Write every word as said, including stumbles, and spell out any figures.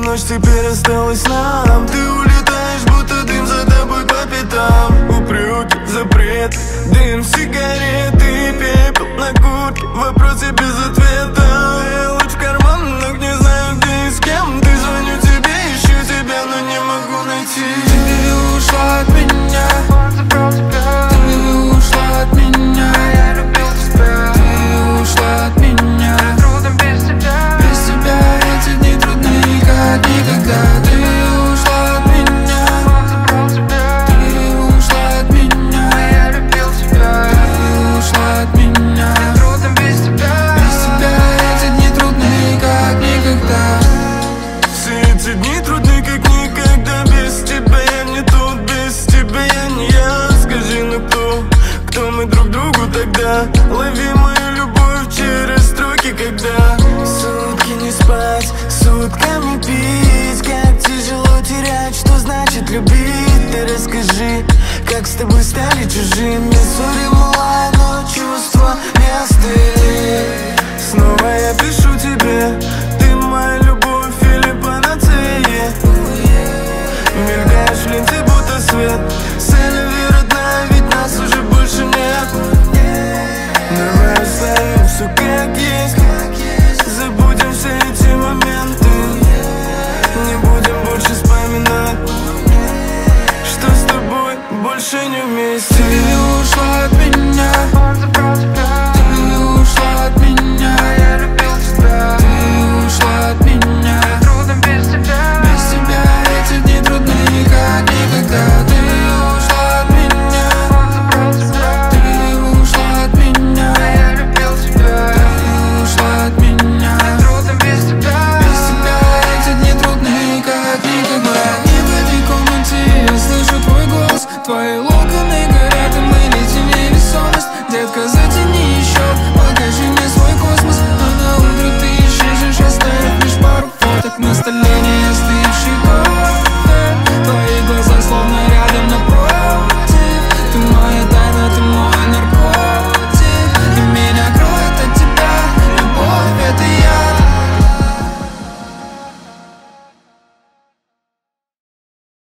ночь теперь осталась нам. Ты улетаешь, будто дым за тобой по пятам. Упреки, запрет, дым, сигареты, пепел на куртке, вопросы без ответа. Я луч в карман, но не знаю где и с кем. Ты звоню тебе, ищу тебя, но не могу найти. Ты ушла от меня, ты ушла от меня, я любил тебя. Ты ушла от меня, трудно без тебя. Без тебя эти дни трудны, как никогда. Ты ушла от меня, ты ушла от меня, я любил тебя. Ты ушла от меня, трудно без тебя. Без тебя эти дни трудны, как никогда. Все эти дни трудны, как никогда. Без тебя я не тут, без тебя я не я. Скажи, ну кто, кто мы друг другу тогда? Лови мою любовь через строки, когда сутки не спать, сутками пить. Как тяжело терять, что значит любить. Ты расскажи, как с тобой стали чужими. Сори, малая, но чувств